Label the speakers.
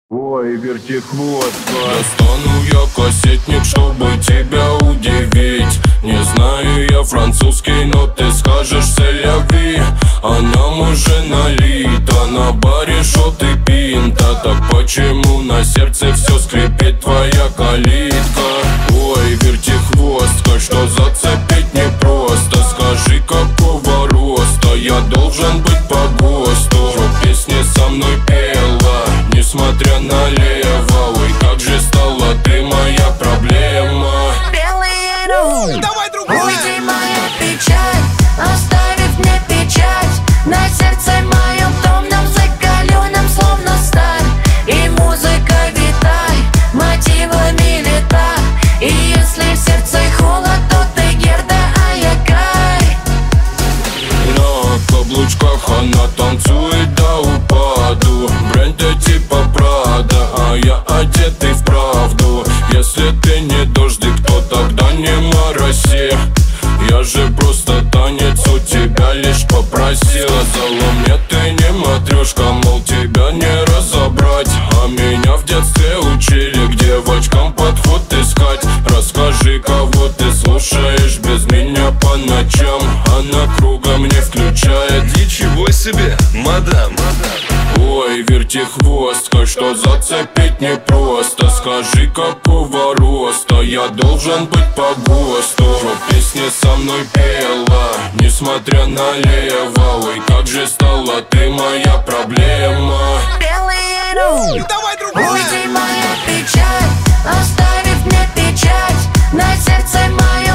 Speaker 1: Ой, вертихвостка.
Speaker 2: Достану я кассетник, чтобы тебя удивить. Не знаю я французский, но ты скажешь «селяви». А нам уже налито на баре шот и пинта. Так почему на сердце все скрипит твоя калитка? Ой, вертихвостка, что зацепить непросто. Скажи, какого роста я должен быть по ГОСТу? Что песни со мной пела, несмотря налево. Ой, как же стала ты моя проблема.
Speaker 3: Белые
Speaker 4: Давай другую!
Speaker 3: уйди, моя печаль, оставив мне печать на сердце моем томном, закаленном, словно сталь. И музыка витай, мотивами лета. И если в сердце холод, то ты Герда, а я Кай.
Speaker 2: На каблучках она танцует до упаду. Бренды типа Прада, а я одетый в правду. Если ты не дождик, то тогда не мороси. Я же просто танец у тебя лишь попросила. Залом мне ты не матрешка, мол, тебя не разобрать. А меня в детстве учили к девочкам подход искать. Расскажи, кого ты слушаешь без меня по ночам. Она кругом не включает.
Speaker 4: Ничего себе, мадам!
Speaker 2: Ой, вертихвостка, что зацепить непросто. Скажи, какого роста я должен быть по ГОСТу? Что песни со мной пела, несмотря налево. Ой, как же стала ты моя проблема.
Speaker 3: Белые
Speaker 4: Давай другую!
Speaker 3: уйди, моя печаль, оставив мне печать на сердце моем.